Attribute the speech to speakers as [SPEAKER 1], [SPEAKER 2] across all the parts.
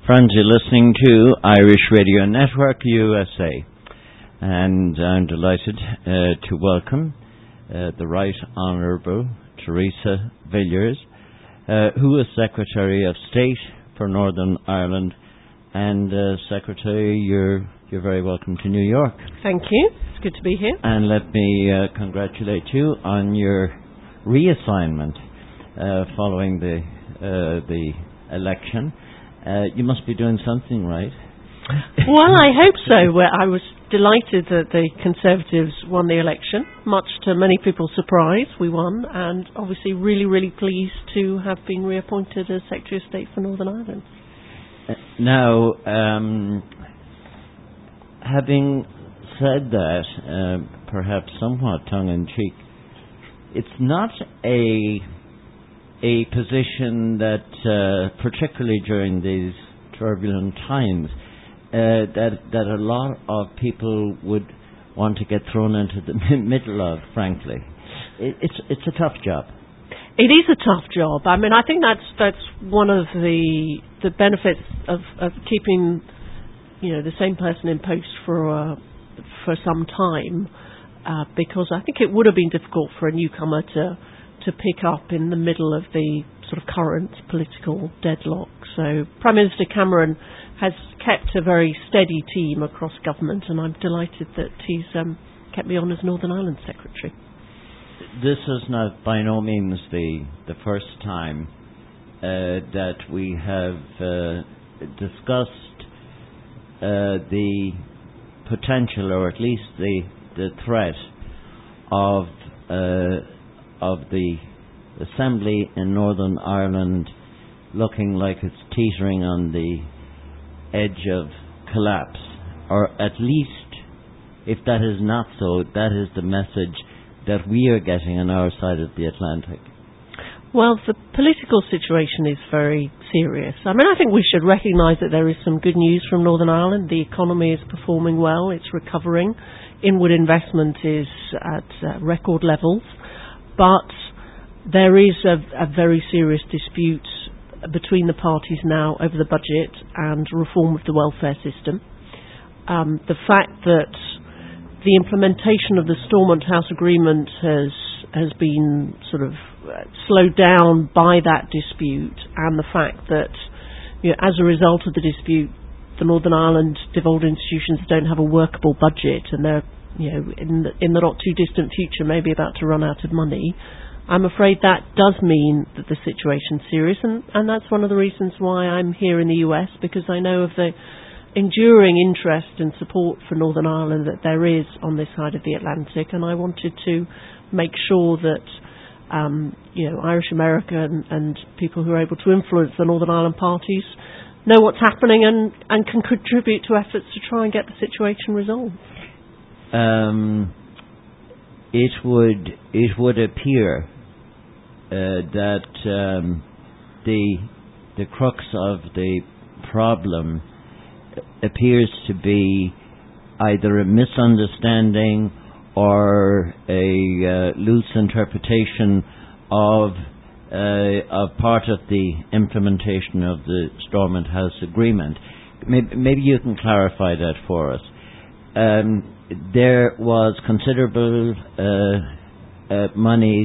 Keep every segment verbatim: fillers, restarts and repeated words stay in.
[SPEAKER 1] Friends, you're listening to Irish Radio Network U S A, and I'm delighted uh, to welcome uh, the Right Honourable Theresa Villiers, uh, who is Secretary of State for Northern Ireland. And uh, Secretary, you're you're very welcome to New York.
[SPEAKER 2] Thank you. It's good to be here.
[SPEAKER 1] And let me uh, congratulate you on your reassignment uh, following the uh, the election. Uh, you must be doing something right.
[SPEAKER 2] Well, I hope so. Well, I was delighted that the Conservatives won the election, much to many people's surprise. We won, and obviously really, really pleased to have been reappointed as Secretary of State for Northern Ireland.
[SPEAKER 1] Uh, now, um, having said that, uh, perhaps somewhat tongue-in-cheek, it's not a a position that, uh, particularly during these turbulent times, uh, that that a lot of people would want to get thrown into the middle of. Frankly, it, it's it's a tough job.
[SPEAKER 2] It is a tough job. I mean, I think that's that's one of the the benefits of, of keeping, you know, the same person in post for uh, for some time, uh, because I think it would have been difficult for a newcomer to. to pick up in the middle of the sort of current political deadlock. So Prime Minister Cameron has kept a very steady team across government, and I'm delighted that he's um, kept me on as Northern Ireland Secretary.
[SPEAKER 1] This is not by no means the, the first time uh, that we have uh, discussed uh, the potential, or at least the, the threat of uh, of the Assembly in Northern Ireland looking like it's teetering on the edge of collapse, or at least, if that is not so, that is the message that we are getting on our side of the Atlantic.
[SPEAKER 2] Well, the political situation is very serious. I mean, I think we should recognise that there is some good news from Northern Ireland. The economy is performing well, it's recovering. Inward investment is at uh, record levels. But there is a, a very serious dispute between the parties now over the budget and reform of the welfare system. Um, the fact that the implementation of the Stormont House Agreement has has been sort of slowed down by that dispute, and the fact that, you know, as a result of the dispute, the Northern Ireland devolved institutions don't have a workable budget, and they're, you know, in the, in the not too distant future, maybe about to run out of money. I'm afraid that does mean that the situation's serious, and, and that's one of the reasons why I'm here in the U S, because I know of the enduring interest and support for Northern Ireland that there is on this side of the Atlantic, and I wanted to make sure that um, you know, Irish America and, and people who are able to influence the Northern Ireland parties know what's happening and, and can contribute to efforts to try and get the situation resolved.
[SPEAKER 1] Um, it would it would appear uh, that um, the the crux of the problem appears to be either a misunderstanding or a uh, loose interpretation of uh, of part of the implementation of the Stormont House Agreement. Maybe, maybe you can clarify that for us. Um, there was considerable uh, uh, monies,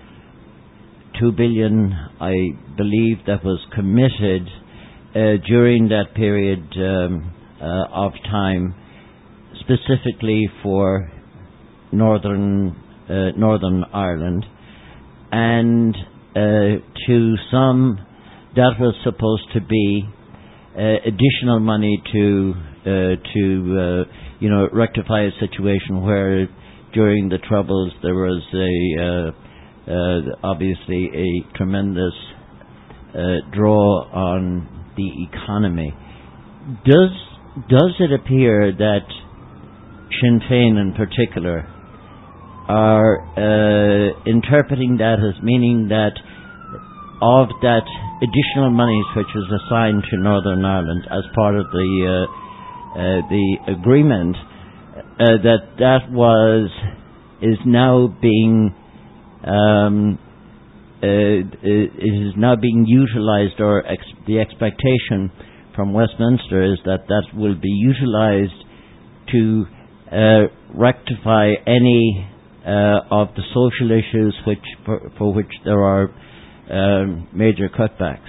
[SPEAKER 1] two billion, I believe, that was committed uh, during that period um, uh, of time, specifically for Northern uh, Northern Ireland, and uh, to some that was supposed to be uh, additional money to uh, to uh, you know rectify a situation where during the Troubles there was a uh, uh, obviously a tremendous uh, draw on the economy. Does does it appear that Sinn Féin in particular are uh, interpreting that as meaning that of that additional monies which was assigned to Northern Ireland as part of the uh, uh, the agreement, uh, that that was is now being um, uh, it is now being utilised, or ex- the expectation from Westminster is that that will be utilised to uh, rectify any uh, of the social issues which for, for which there are um, major cutbacks.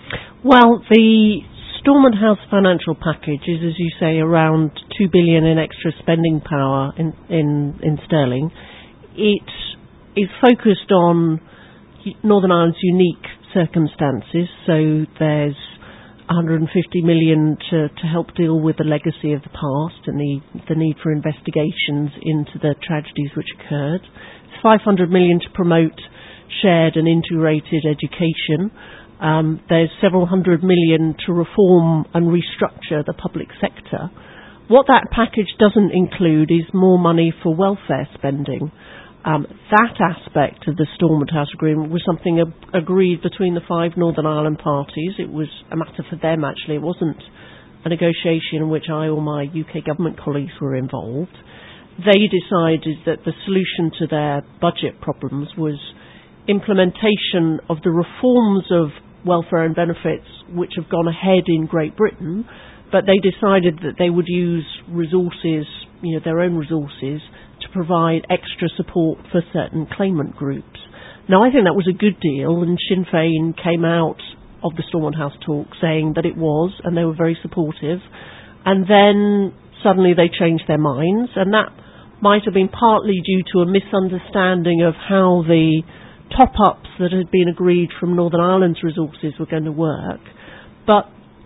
[SPEAKER 2] Well, the Stormont House financial package is, as you say, around two billion in extra spending power in, in, in sterling. It is focused on Northern Ireland's unique circumstances, so there's one hundred fifty million to, to help deal with the legacy of the past and the, the need for investigations into the tragedies which occurred. It's five hundred million to promote shared and integrated education. Um, there's several hundred million to reform and restructure the public sector. What that package doesn't include is more money for welfare spending. Um, that aspect of the Stormont House Agreement was something ag- agreed between the five Northern Ireland parties. It was a matter for them, actually. It wasn't a negotiation in which I or my U K government colleagues were involved. They decided that the solution to their budget problems was implementation of the reforms of welfare and benefits which have gone ahead in Great Britain, but they decided that they would use resources, you know, their own resources, to provide extra support for certain claimant groups. Now, I think that was a good deal, and Sinn Féin came out of the Stormont House talk saying that it was, and they were very supportive. And then suddenly they changed their minds, and that might have been partly due to a misunderstanding of how the top-ups that had been agreed from Northern Ireland's resources were going to work. But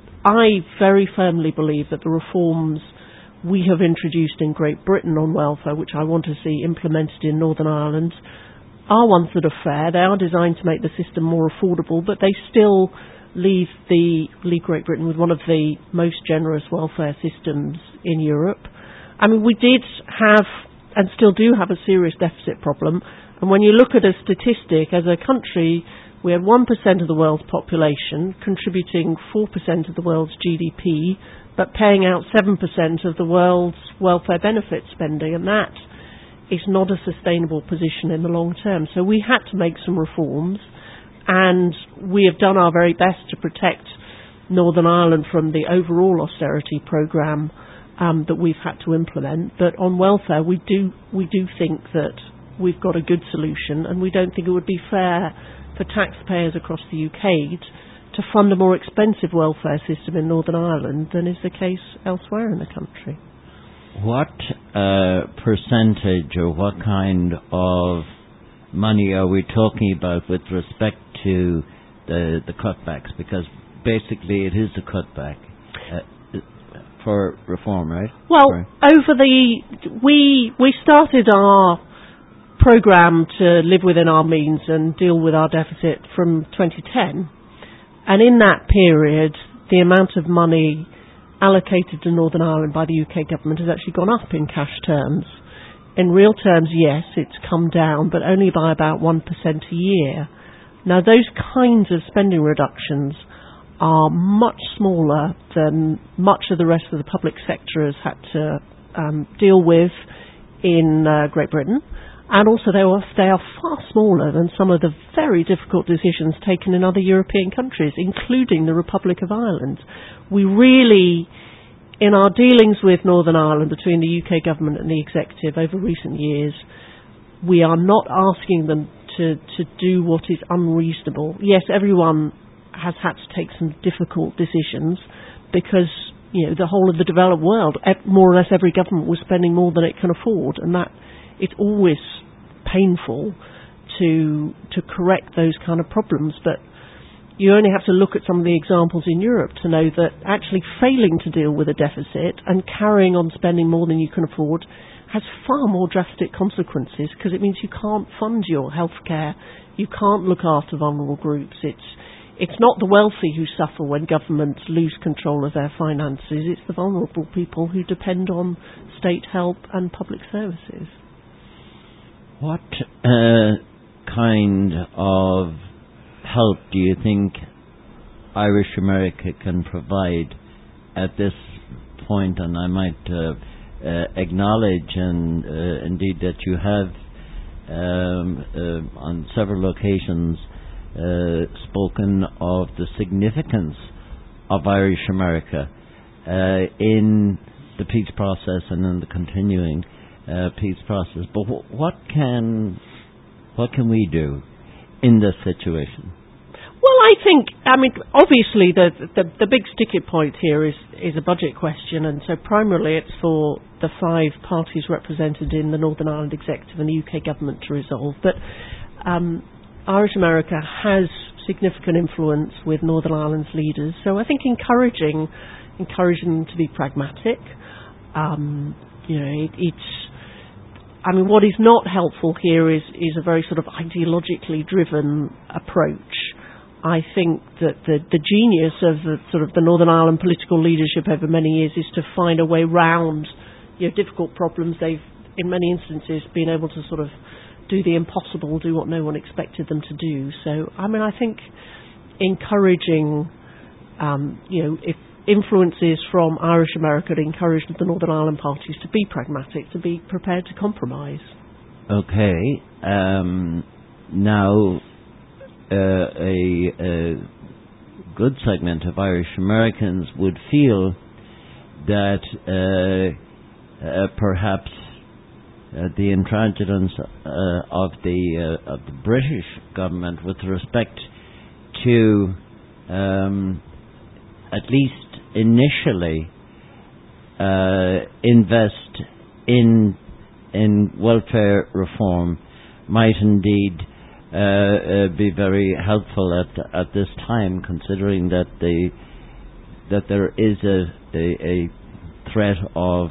[SPEAKER 2] I very firmly believe that the reforms we have introduced in Great Britain on welfare, which I want to see implemented in Northern Ireland, are ones that are fair. They are designed to make the system more affordable, but they still leave the leave Great Britain with one of the most generous welfare systems in Europe. I mean, we did have, and still do have, a serious deficit problem. And when you look at a statistic, as a country, we had one percent of the world's population contributing four percent of the world's G D P, but paying out seven percent of the world's welfare benefit spending, and that is not a sustainable position in the long term. So we had to make some reforms, and we have done our very best to protect Northern Ireland from the overall austerity programme um, that we've had to implement. But on welfare, we do we do think that we've got a good solution, and we don't think it would be fair for taxpayers across the U K to fund a more expensive welfare system in Northern Ireland than is the case elsewhere in the country.
[SPEAKER 1] What uh, percentage or what kind of money are we talking about with respect to the the cutbacks? Because basically it is a cutback uh, for reform, right?
[SPEAKER 2] Well,
[SPEAKER 1] Sorry.
[SPEAKER 2] over the we we started our programme to live within our means and deal with our deficit from twenty ten. And in that period, the amount of money allocated to Northern Ireland by the U K government has actually gone up in cash terms. In real terms, yes, it's come down, but only by about one percent a year. Now, those kinds of spending reductions are much smaller than much of the rest of the public sector has had to um, deal with in uh, Great Britain. And also they are, they are far smaller than some of the very difficult decisions taken in other European countries, including the Republic of Ireland. We really, in our dealings with Northern Ireland between the U K government and the executive over recent years, we are not asking them to, to do what is unreasonable. Yes, everyone has had to take some difficult decisions because, you know, the whole of the developed world, more or less every government was spending more than it can afford, and that it's always painful to to correct those kind of problems, but you only have to look at some of the examples in Europe to know that actually failing to deal with a deficit and carrying on spending more than you can afford has far more drastic consequences, because it means you can't fund your healthcare, you can't look after vulnerable groups. It's it's not the wealthy who suffer when governments lose control of their finances, it's the vulnerable people who depend on state help and public services.
[SPEAKER 1] What uh, kind of help do you think Irish America can provide at this point? And I might uh, uh, acknowledge, and uh, indeed that you have um, uh, on several occasions uh, spoken of the significance of Irish America uh, in the peace process and in the continuing uh, peace process. But wh- what can what can we do in this situation?
[SPEAKER 2] Well, I think, I mean, obviously the, the the big sticking point here is is a budget question, and so primarily it's for the five parties represented in the Northern Ireland Executive and the U K Government to resolve. But um, Irish America has significant influence with Northern Ireland's leaders, so I think encouraging encouraging them to be pragmatic. Um, you know, it, it's. I mean, what is not helpful here is is a very sort of ideologically driven approach. I think that the, the genius of the sort of the Northern Ireland political leadership over many years is to find a way round, you know, difficult problems. They've, in many instances, been able to sort of do the impossible, do what no one expected them to do. So, I mean, I think encouraging, um, you know, if influences from Irish America to encourage the Northern Ireland parties to be pragmatic, to be prepared to compromise.
[SPEAKER 1] Okay. Um, now, uh, a, a good segment of Irish Americans would feel that uh, uh, perhaps uh, the intransigence uh, of the uh, of the British government with respect to um, at least initially uh, invest in in welfare reform might indeed uh, uh, be very helpful at at this time, considering that the that there is a a, a threat of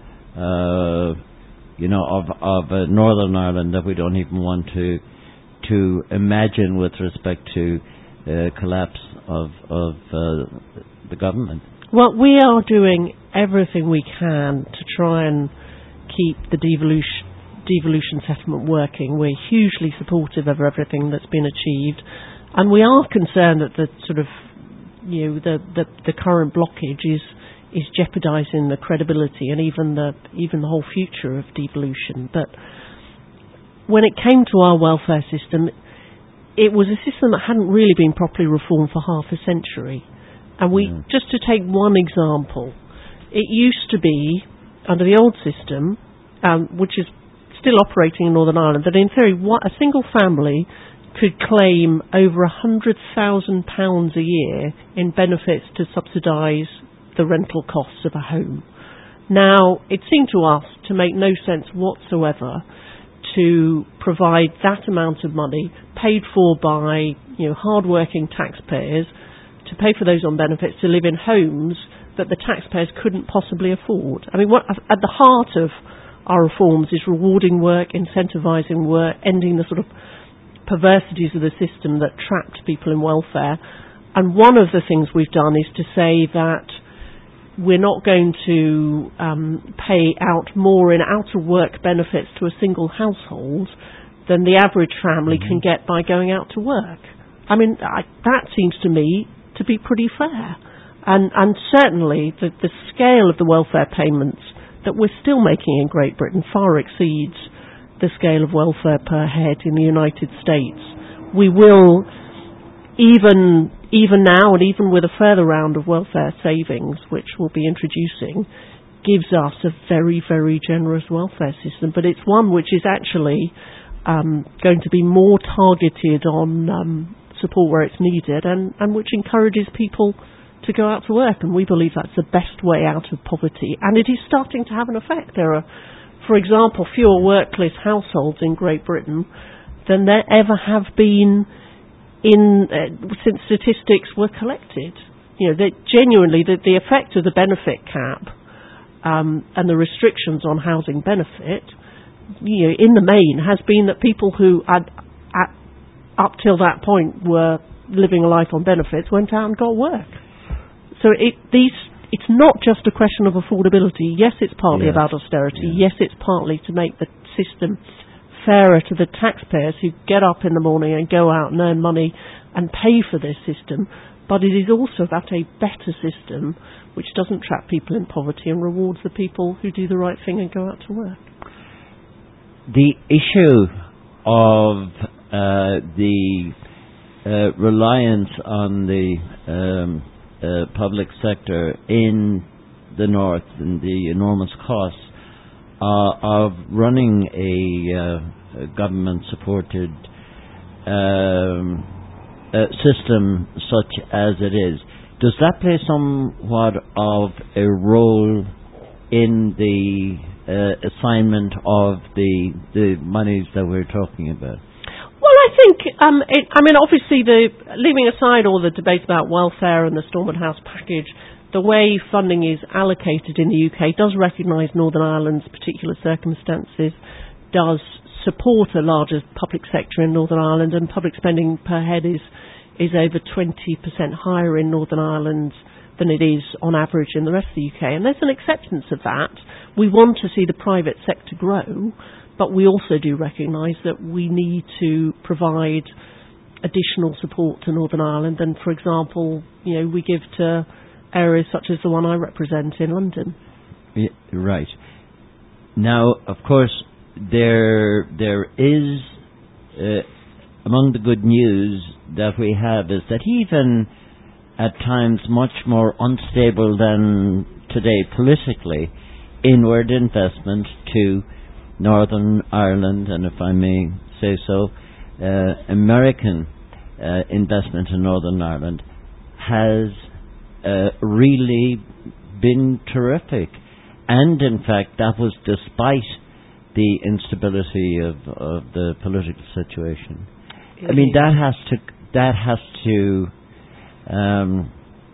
[SPEAKER 1] uh, you know of of uh, Northern Ireland that we don't even want to to imagine with respect to the collapse of of uh, the government.
[SPEAKER 2] Well, we are doing everything we can to try and keep the devolution, devolution settlement working. We're hugely supportive of everything that's been achieved, and we are concerned that the sort of, you know, the, the, the current blockage is is jeopardising the credibility and even the even the whole future of devolution. But when it came to our welfare system, it was a system that hadn't really been properly reformed for half a century. And we, mm. just to take one example, it used to be, under the old system, um, which is still operating in Northern Ireland, that in theory what, a single family could claim over one hundred thousand pounds a year in benefits to subsidise the rental costs of a home. Now, it seemed to us to make no sense whatsoever to provide that amount of money paid for by, you know, hard-working taxpayers to pay for those on benefits to live in homes that the taxpayers couldn't possibly afford. I mean, what, at the heart of our reforms is rewarding work, incentivising work, ending the sort of perversities of the system that trapped people in welfare. And one of the things we've done is to say that we're not going to um, pay out more in out-of-work benefits to a single household than the average family mm-hmm. can get by going out to work. I mean, I, that seems to me to be pretty fair. And, and certainly the, the scale of the welfare payments that we're still making in Great Britain far exceeds the scale of welfare per head in the United States. We will, even even now and even with a further round of welfare savings, which we'll be introducing, gives us a very, very generous welfare system. But it's one which is actually um, going to be more targeted on um, support where it's needed, and, and which encourages people to go out to work, and we believe that's the best way out of poverty, and it is starting to have an effect. There are, for example, fewer workless households in Great Britain than there ever have been in uh, since statistics were collected. You know, that genuinely the, the effect of the benefit cap um, and the restrictions on housing benefit, you know, in the main has been that people who had at up till that point were living a life on benefits went out and got work. So it these it's not just a question of affordability. Yes, it's partly yes. about austerity. Yeah. Yes, it's partly to make the system fairer to the taxpayers who get up in the morning and go out and earn money and pay for this system. But it is also about a better system which doesn't trap people in poverty and rewards the people who do the right thing and go out to work.
[SPEAKER 1] The issue of uh, the uh, reliance on the um, uh, public sector in the north and the enormous costs uh, of running a, uh, a government-supported um, uh, system such as it is. Does that play somewhat of a role in the uh, assignment of the the monies that we're talking about?
[SPEAKER 2] Well, I think, um, it, I mean, obviously, the leaving aside all the debate about welfare and the Stormont House package, the way funding is allocated in the U K does recognise Northern Ireland's particular circumstances, does support a larger public sector in Northern Ireland, and public spending per head is is over twenty percent higher in Northern Ireland than it is on average in the rest of the U K. And there's an acceptance of that. We want to see the private sector grow, but we also do recognise that we need to provide additional support to Northern Ireland. And, for example, you know, we give to areas such as the one I represent in London.
[SPEAKER 1] Yeah, right. Now, of course, there there is, uh, among the good news that we have is that even at times much more unstable than today politically, inward investment to Northern Ireland, and if I may say so, uh, American uh, investment in Northern Ireland has uh, really been terrific. And in fact, that was despite the instability of, of the political situation. I mean, that has to that has to um,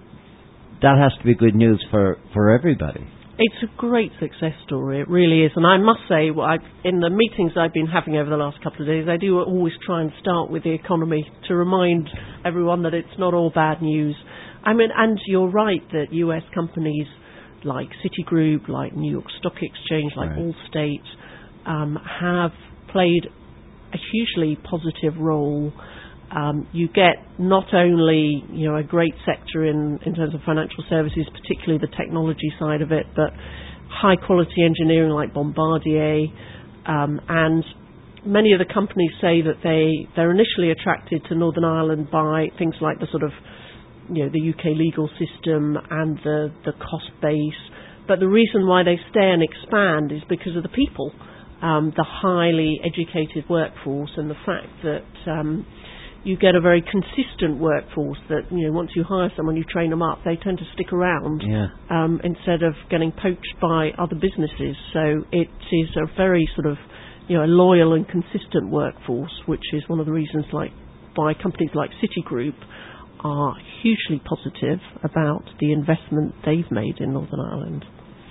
[SPEAKER 1] that has to be good news for, for everybody.
[SPEAKER 2] It's a great success story, it really is. And I must say, well, I, in the meetings I've been having over the last couple of days, I do always try and start with the economy to remind everyone that it's not all bad news. I mean, and you're right that U S companies like Citigroup, like New York Stock Exchange, like
[SPEAKER 1] right.
[SPEAKER 2] Allstate, um, have played a hugely positive role. Um, you get not only, you know, a great sector in, in terms of financial services, particularly the technology side of it, but high quality engineering like Bombardier, um, and many of the companies say that they, they're initially attracted to Northern Ireland by things like the sort of, you know, the U K legal system and the, the cost base. But the reason why they stay and expand is because of the people, um, the highly educated workforce, and the fact that um, you get a very consistent workforce that, you know, once you hire someone, you train them up, they tend to stick around
[SPEAKER 1] yeah. um,
[SPEAKER 2] instead of getting poached by other businesses. So it is a very sort of, you know, a loyal and consistent workforce, which is one of the reasons like why companies like Citigroup are hugely positive about the investment they've made in Northern Ireland.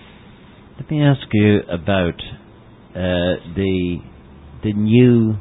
[SPEAKER 1] Let me ask you about uh, the the new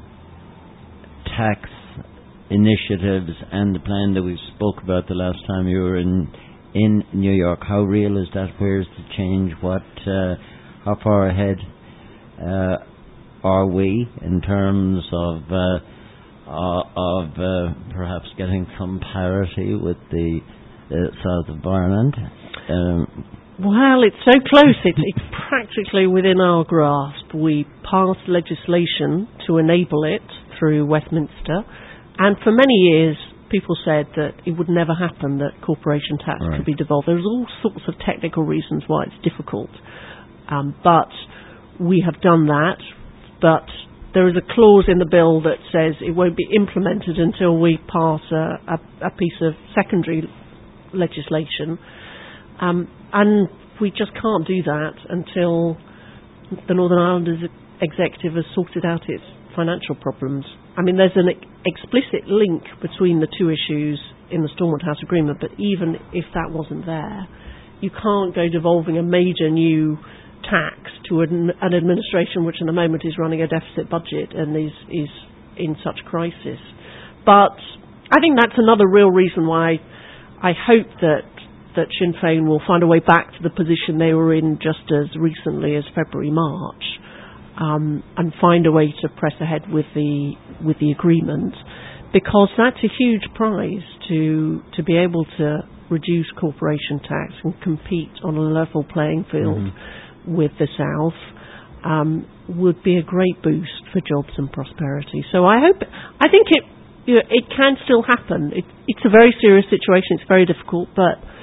[SPEAKER 1] tax initiatives and the plan that we spoke about the last time you were in in New York. How real is that? Where's the change? What? Uh, how far ahead uh, are we in terms of uh, uh, of uh, perhaps getting some parity with the uh, south of Ireland? Um,
[SPEAKER 2] well, it's so close. It's, it's practically within our grasp. We passed legislation to enable it through Westminster. And for many years, people said that it would never happen that corporation tax
[SPEAKER 1] right.
[SPEAKER 2] could be devolved. There's all sorts of technical reasons why it's difficult. Um, but we have done that. But there is a clause in the bill that says it won't be implemented until we pass a, a, a piece of secondary legislation. Um, and we just can't do that until the Northern Ireland Executive has sorted out its financial problems. I mean, there's an explicit link between the two issues in the Stormont House Agreement, but even if that wasn't there, you can't go devolving a major new tax to an, an administration which at the moment is running a deficit budget and is, is in such crisis. But I think that's another real reason why I hope that, that Sinn Féin will find a way back to the position they were in just as recently as February, March. Um, and find a way to press ahead with the with the agreement, because that's a huge prize to to be able to reduce corporation tax and compete on a level playing field mm-hmm. with the South um, would be a great boost for jobs and prosperity. So I hope, I think it you know, it can still happen. It, it's a very serious situation. It's very difficult, but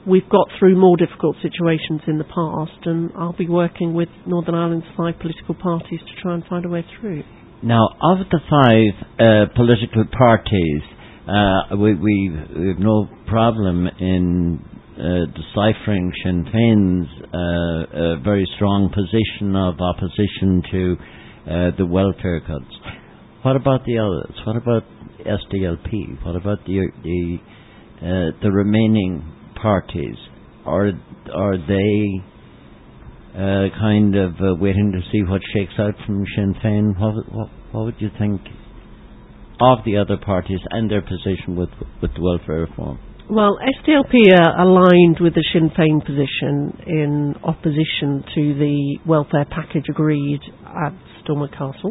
[SPEAKER 2] we've got through more difficult situations in the past, and I'll be working with Northern Ireland's five political parties to try and find a way through.
[SPEAKER 1] Now, of the five uh, political parties, uh, we, we, we have no problem in uh, deciphering Sinn Féin's uh, uh, very strong position of opposition to uh, the welfare cuts. What about the others? What about S D L P? What about the the, uh, the remaining parties? Are are they uh, kind of uh, waiting to see what shakes out from Sinn Féin? What, what what would you think of the other parties and their position with with the welfare reform?
[SPEAKER 2] Well, S D L P are aligned with the Sinn Féin position in opposition to the welfare package agreed at Stormont Castle.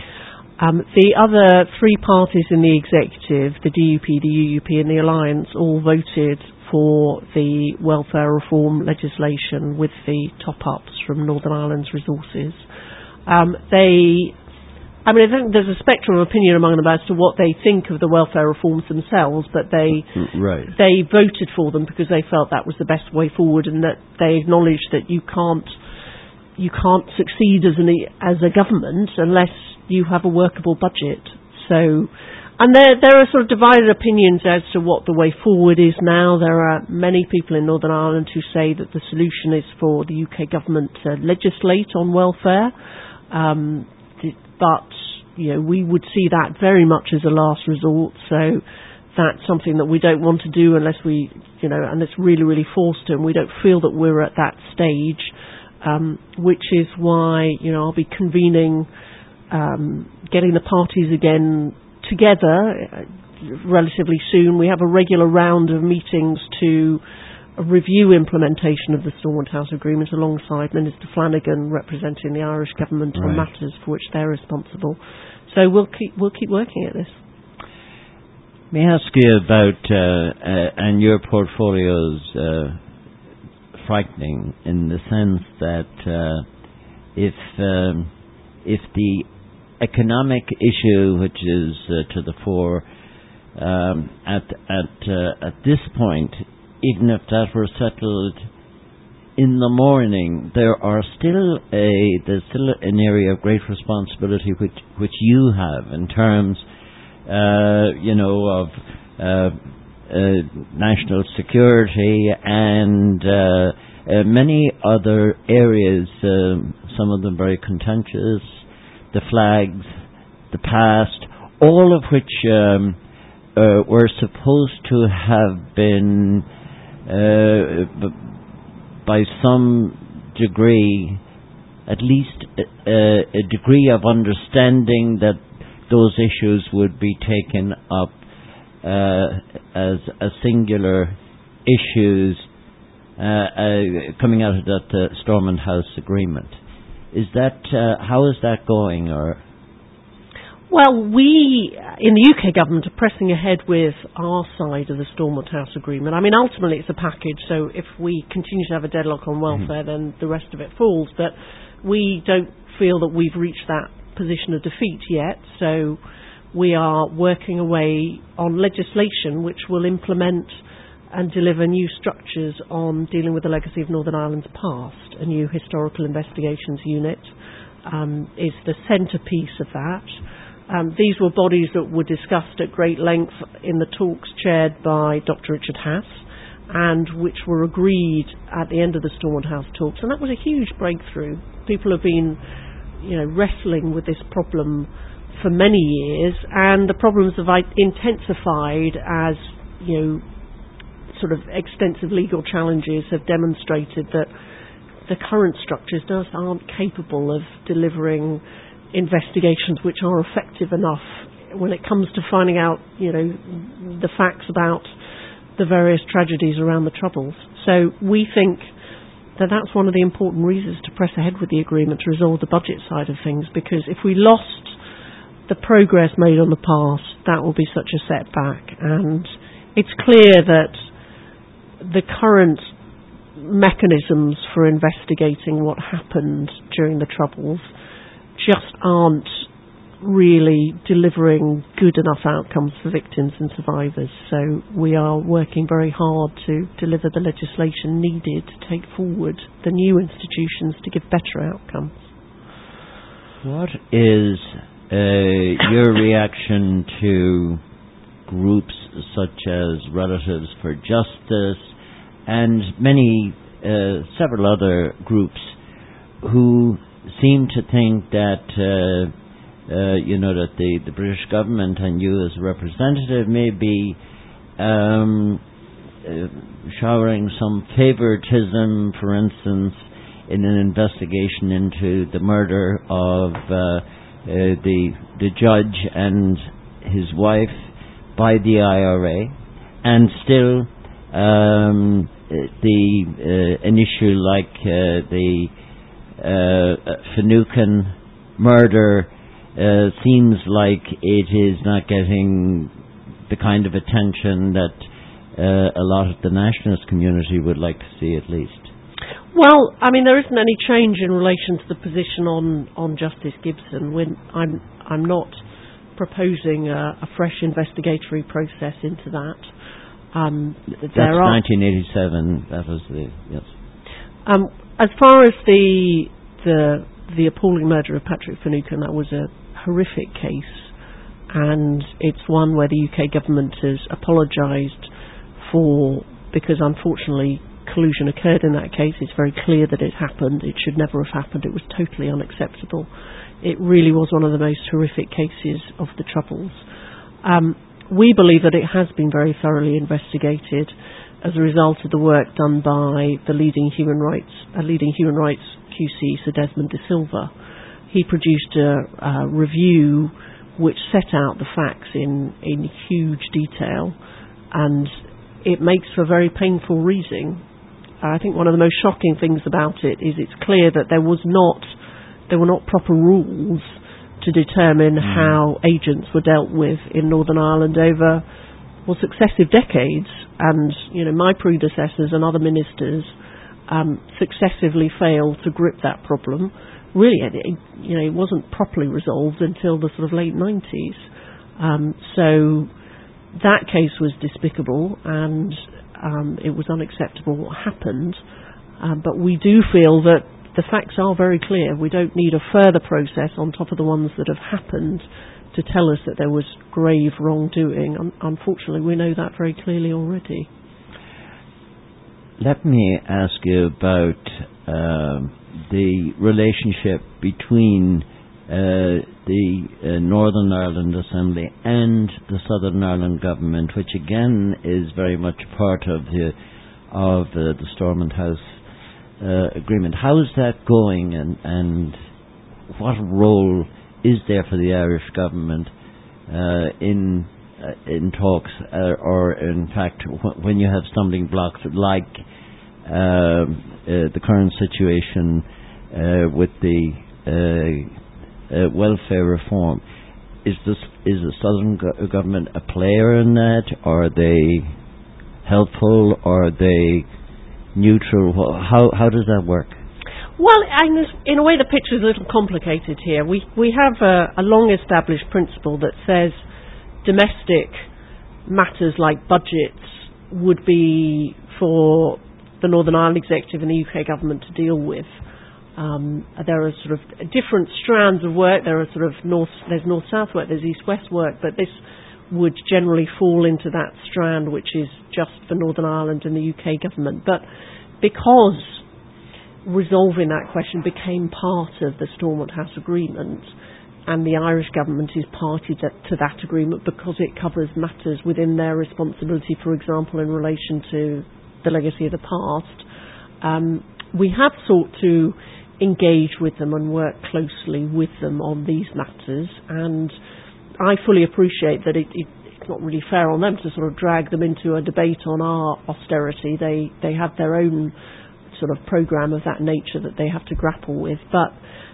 [SPEAKER 2] Um, the other three parties in the executive, the D U P, the U U P and the Alliance, all voted for the welfare reform legislation with the top-ups from Northern Ireland's resources. Um, they, I mean, I think there's a spectrum of opinion among them as to what they think of the welfare reforms themselves, but they
[SPEAKER 1] right.
[SPEAKER 2] they voted for them because they felt that was the best way forward, and that they acknowledged that you can't you can't succeed as an as a government unless you have a workable budget. So, and there there are sort of divided opinions as to what the way forward is now. There are many people in Northern Ireland who say that the solution is for the U K government to legislate on welfare, um, but you know we would see that very much as a last resort. So that's something that we don't want to do unless we, you know, and it's really really forced to, and we don't feel that we're at that stage, um, which is why you know I'll be convening. Um, getting the parties again together uh, relatively soon. We have a regular round of meetings to review implementation of the Stormont House Agreement alongside Minister Flanagan representing the Irish government
[SPEAKER 1] right.
[SPEAKER 2] on matters for which they're responsible. So we'll keep we'll keep working at this.
[SPEAKER 1] May I ask you about uh, uh, and your portfolio's uh, frightening in the sense that uh, if um, if the economic issue, which is uh, to the fore um, at at uh, at this point, even if that were settled in the morning, there are still a there's still an area of great responsibility which which you have in terms, uh, you know, of uh, uh, national security and uh, uh, many other areas. Uh, some of them very contentious. The flags, the past, all of which um, uh, were supposed to have been, uh, b- by some degree, at least a, a degree of understanding that those issues would be taken up uh, as a singular issues uh, uh, coming out of that uh, Stormont House Agreement. Is that uh, how is that going? Or
[SPEAKER 2] well, we in the U K government are pressing ahead with our side of the Stormont House Agreement. I mean, ultimately it's a package. So if we continue to have a deadlock on welfare, mm-hmm. then the rest of it falls. But we don't feel that we've reached that position of defeat yet. So we are working away on legislation which will implement and deliver new structures on dealing with the legacy of Northern Ireland's past. A new historical investigations unit um, is the centrepiece of that. Um, these were bodies that were discussed at great length in the talks chaired by Doctor Richard Haas, and which were agreed at the end of the Stormont House talks. And that was a huge breakthrough. People have been, you know, wrestling with this problem for many years, and the problems have intensified as, you know, sort of extensive legal challenges have demonstrated that the current structures just aren't capable of delivering investigations which are effective enough when it comes to finding out, you know, the facts about the various tragedies around the Troubles. So we think that that's one of the important reasons to press ahead with the agreement to resolve the budget side of things, because if we lost the progress made on the past, that will be such a setback. And it's clear that the current mechanisms for investigating what happened during the Troubles just aren't really delivering good enough outcomes for victims and survivors. So we are working very hard to deliver the legislation needed to take forward the new institutions to give better outcomes.
[SPEAKER 1] What is uh, your reaction to groups such as Relatives for Justice and many, uh, several other groups who seem to think that uh, uh, you know that the, the British government and you as a representative may be um, uh, showering some favoritism, for instance, in an investigation into the murder of uh, uh, the the judge and his wife by the I R A, and still um, the uh, an issue like uh, the uh, Finucane murder uh, seems like it is not getting the kind of attention that uh, a lot of the nationalist community would like to see, at least.
[SPEAKER 2] Well, I mean, there isn't any change in relation to the position on, on Justice Gibson. When I'm I'm not proposing a, a fresh investigatory process into that. Um,
[SPEAKER 1] That's
[SPEAKER 2] there are,
[SPEAKER 1] nineteen eighty-seven. That was the yes.
[SPEAKER 2] Um, as far as the the the appalling murder of Patrick Finucane, that was a horrific case, and it's one where the U K government has apologised for, because unfortunately collusion occurred in that case. It's very clear that it happened. It should never have happened. It was totally unacceptable. It really was one of the most horrific cases of the Troubles. Um, we believe that it has been very thoroughly investigated as a result of the work done by the leading human rights, a leading human rights Q C, Sir Desmond de Silva. He produced a, a review which set out the facts in, in huge detail, and it makes for very painful reading. I think one of the most shocking things about it is it's clear that there was not, there were not proper rules to determine mm. how agents were dealt with in Northern Ireland over, well, successive decades. And, you know, my predecessors and other ministers um, successively failed to grip that problem. Really, it, it, you know, it wasn't properly resolved until the sort of late nineties. Um, so that case was despicable, and um, it was unacceptable what happened. Um, but we do feel that the facts are very clear. We don't need a further process on top of the ones that have happened to tell us that there was grave wrongdoing. Un- unfortunately, we know that very clearly already.
[SPEAKER 1] Let me ask you about uh, the relationship between uh, the uh, Northern Ireland Assembly and the Southern Ireland government, which again is very much part of the of uh, the Stormont House uh, agreement. How is that going, and, and what role is there for the Irish government uh, in uh, in talks, uh, or in fact wh- when you have stumbling blocks like uh, uh, the current situation uh, with the uh, uh, welfare reform? Is this is the Southern go- government a player in that? Are they helpful? Are they neutral? How how does that work?
[SPEAKER 2] Well, in a way, the picture is a little complicated here. We we have a, a long-established principle that says domestic matters like budgets would be for the Northern Ireland Executive and the U K government to deal with. Um, there are sort of different strands of work. There are sort of north, there's north-south work, there's east-west work, but this would generally fall into that strand, which is just for Northern Ireland and the U K government. But because resolving that question became part of the Stormont House Agreement, and the Irish government is party to, to that agreement because it covers matters within their responsibility, for example, in relation to the legacy of the past, um, we have sought to engage with them and work closely with them on these matters, and I fully appreciate that it, it, it's not really fair on them to sort of drag them into a debate on our austerity. They they have their own sort of programme of that nature that they have to grapple with, but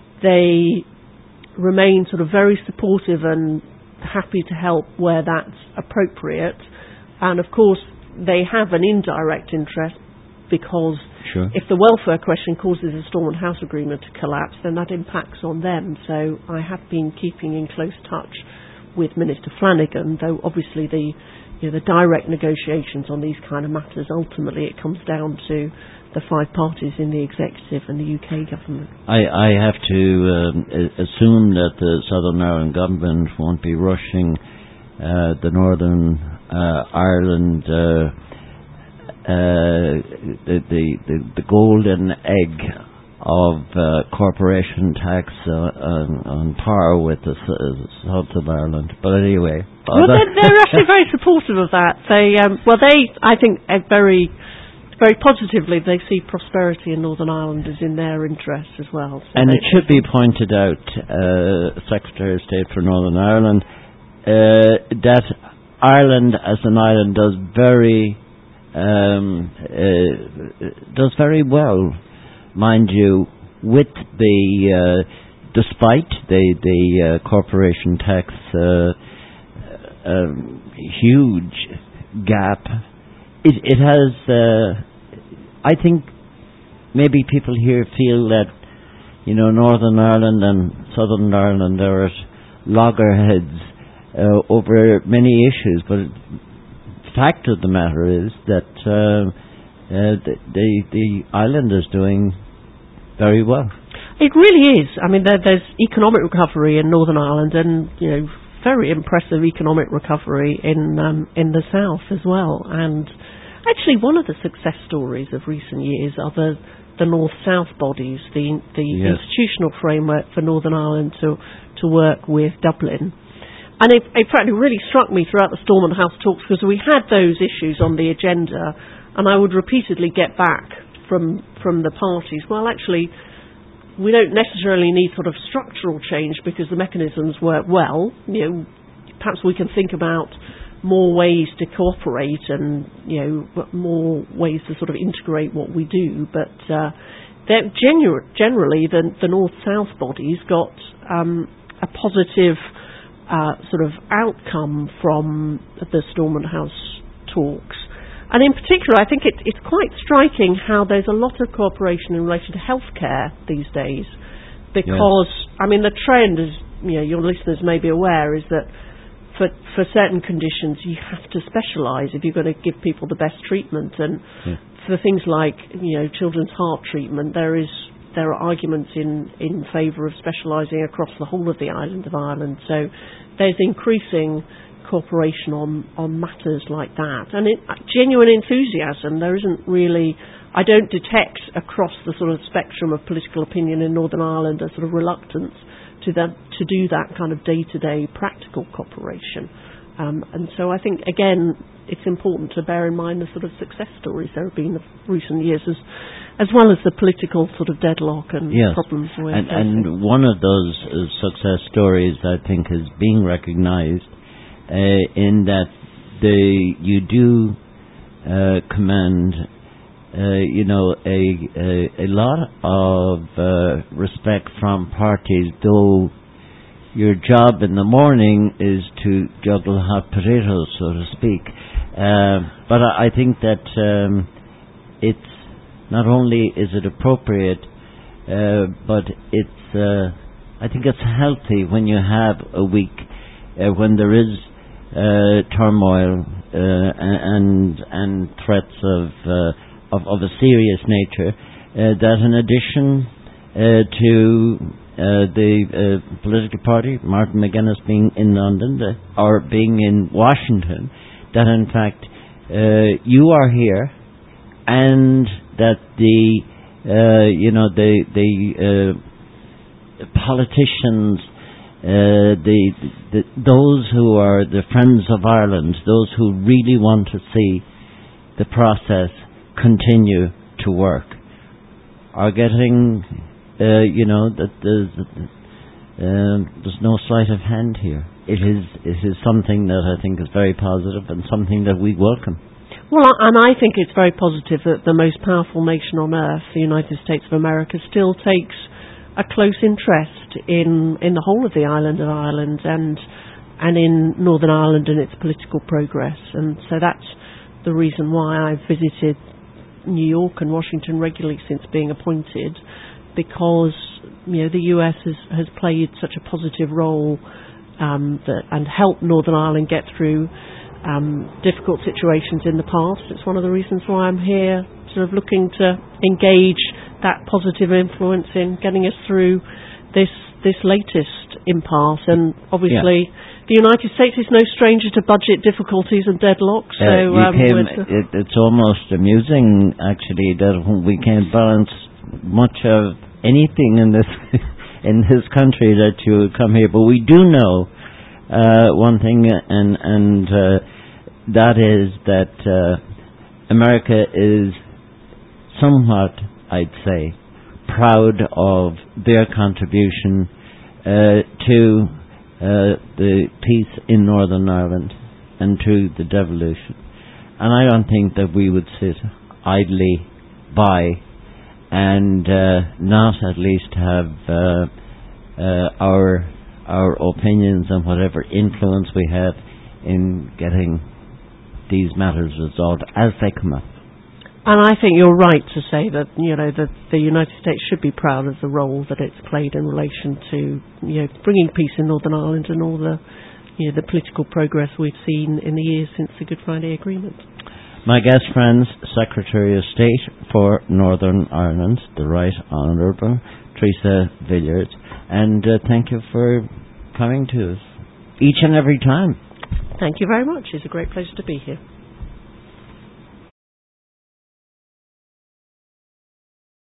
[SPEAKER 2] they remain sort of very supportive and happy to help where that's appropriate. And of course they have an indirect interest because
[SPEAKER 1] Sure.
[SPEAKER 2] If the welfare question causes the Stormont House Agreement to collapse, then that impacts on them. So I have been keeping in close touch with Minister Flanagan, though obviously the you know, the direct negotiations on these kind of matters, ultimately it comes down to the five parties in the executive and the U K government. I,
[SPEAKER 1] I have to um, assume that the Southern Ireland government won't be rushing uh, the Northern uh, Ireland uh, uh, the, the, the the golden egg of uh, corporation tax uh, on, on par with the uh, South of Ireland. But anyway,
[SPEAKER 2] well, they're, they're actually very supportive of that. They um, well, they I think are very. Very positively, they see prosperity in Northern Ireland as in their interest as well. So
[SPEAKER 1] and it should be pointed out, uh, Secretary of State for Northern Ireland, uh, that Ireland as an island does very um, uh, does very well, mind you, with the uh, despite the the uh, corporation tax uh, um, huge gap. It, it has. Uh, I think maybe people here feel that, you know, Northern Ireland and Southern Ireland are at loggerheads uh, over many issues, but the fact of the matter is that uh, uh, the, the the island is doing very well.
[SPEAKER 2] It really is. I mean, there, there's economic recovery in Northern Ireland, and you know, very impressive economic recovery in um, in the south as well, and. Actually, one of the success stories of recent years are the, the North-South bodies, the the
[SPEAKER 1] yes.
[SPEAKER 2] institutional framework for Northern Ireland to to work with Dublin. And it, in fact, it really struck me throughout the Stormont House talks, because we had those issues on the agenda, and I would repeatedly get back from from the parties, well, actually, we don't necessarily need sort of structural change because the mechanisms work well. You know, perhaps we can think about more ways to cooperate and, you know, more ways to sort of integrate what we do. But uh, genu- generally, the, the North-South bodies got um, a positive uh, sort of outcome from the Stormont House talks. And in particular, I think it, it's quite striking how there's a lot of cooperation in relation to healthcare these days. Because, yes. I mean, the trend, as you know, your listeners may be aware, is that For, for certain conditions, you have to specialise if you're going to give people the best treatment. And yeah. for things like, you know, children's heart treatment, there is there are arguments in, in favour of specialising across the whole of the island of Ireland. So there's increasing cooperation on, on matters like that. And it, genuine enthusiasm, there isn't really, I don't detect across the sort of spectrum of political opinion in Northern Ireland a sort of reluctance to them to do that kind of day-to-day practical cooperation. Um, and so I think, again, it's important to bear in mind the sort of success stories there have been in recent years, as, as well as the political sort of deadlock and
[SPEAKER 1] yes.
[SPEAKER 2] problems we're
[SPEAKER 1] and,
[SPEAKER 2] facing.
[SPEAKER 1] and one of those uh, success stories, I think, is being recognised uh, in that the you do uh, command Uh, you know, a, a a lot of uh, respect from parties, though your job in the morning is to juggle hot potatoes, so to speak. Uh, but I, I think that um, it's not only is it appropriate, uh, but it's uh, I think it's healthy when you have a week uh, when there is uh, turmoil uh, and and threats of. Uh, Of, of a serious nature, uh, that in addition uh, to uh, the uh, political party, Martin McGuinness being in London the, or being in Washington, that in fact uh, you are here, and that the uh, you know the the uh, politicians, uh, the, the those who are the friends of Ireland, those who really want to see the process continue to work, are getting, uh, you know, that there's, uh, there's no sleight of hand here. It is it is something that I think is very positive and something that we welcome.
[SPEAKER 2] Well, and I think it's very positive that the most powerful nation on earth, the United States of America, still takes a close interest in, in the whole of the island of Ireland and and in Northern Ireland and its political progress. And so that's the reason why I visited New York and Washington regularly since being appointed, because you know the U S has, has played such a positive role um, that, and helped Northern Ireland get through um, difficult situations in the past. It's one of the reasons why I'm here, sort of looking to engage that positive influence in getting us through this this latest impasse. And obviously, yeah. the United States is no stranger to budget difficulties and deadlocks. So
[SPEAKER 1] uh,
[SPEAKER 2] um,
[SPEAKER 1] came, it, it's almost amusing, actually, that we can't balance much of anything in this in this country that you come here. But we do know uh, one thing, and and uh, that is that uh, America is somewhat, I'd say, proud of their contribution uh, to uh, the peace in Northern Ireland and to the devolution. And I don't think that we would sit idly by and uh, not at least have uh, uh, our our opinions and whatever influence we have in getting these matters resolved as they come up.
[SPEAKER 2] And I think you're right to say that, you know, that the United States should be proud of the role that it's played in relation to, you know, bringing peace in Northern Ireland and all the, you know, the political progress we've seen in the years since the Good Friday Agreement.
[SPEAKER 1] My guest friends, Secretary of State for Northern Ireland, the Right Honourable Teresa Villiers, and uh, thank you for coming to us each and every time.
[SPEAKER 2] Thank you very much. It's a great pleasure to be here.